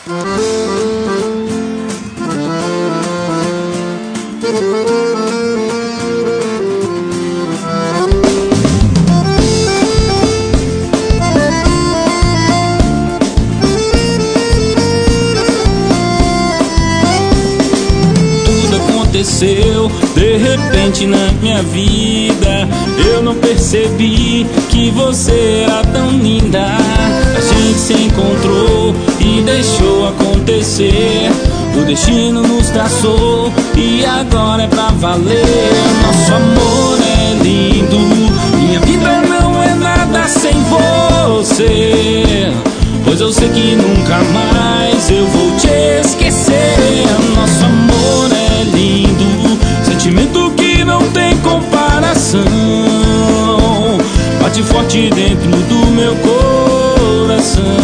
Aconteceu de repente na minha vida. Eu não percebi que você era tão linda. A gente se encontrou e deixou acontecer. O destino nos traçou e agora é pra valer. Nosso amor é lindo, minha vida não é nada sem você. Pois eu sei que nunca mais eu vou te esquecer. Nosso amor é lindo, sentimento que não tem comparação. Bate forte dentro do meu coração.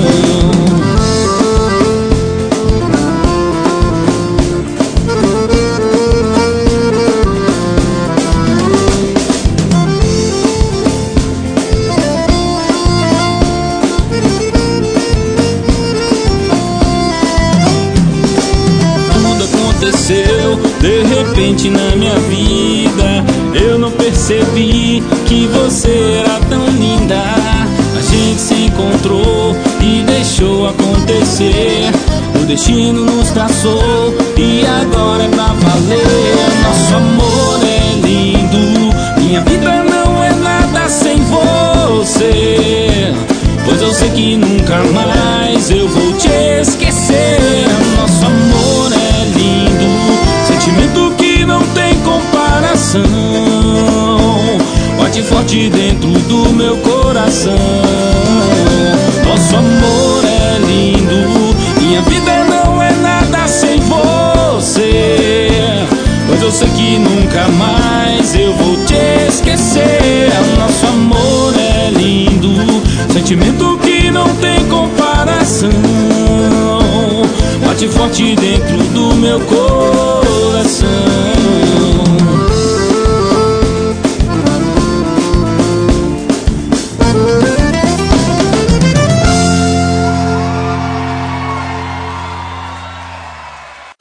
De repente na minha vida, eu não percebi que você era tão linda. A gente se encontrou e deixou acontecer. O destino nos traçou e agora é pra valer. Nosso amor é lindo, minha vida não é nada sem você. Pois eu sei que nunca mais eu vou te esquecer. Nosso amor é lindo, sentimento que não tem comparação. Bate forte dentro do meu coração. Nosso amor é lindo, minha vida não é nada sem você. Pois eu sei que nunca mais eu vou te esquecer. Nosso amor é lindo, sentimento que não tem comparação. Bate forte dentro do meu coração.